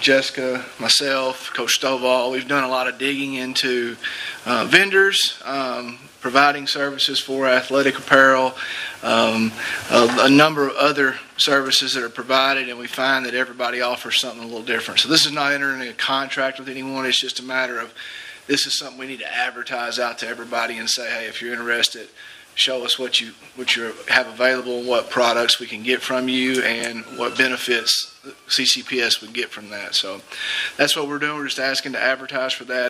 Jessica, myself, Coach Stovall, we've done a lot of digging into vendors providing services for athletic apparel, a number of other services that are provided, and we find that everybody offers something a little different. So this is not entering a contract with anyone. It's just a matter of this is something we need to advertise out to everybody and say, hey, if you're interested, show us what you have available, what products we can get from you, and what benefits CCPS would get from that. So that's what we're doing. We're just asking to advertise for that.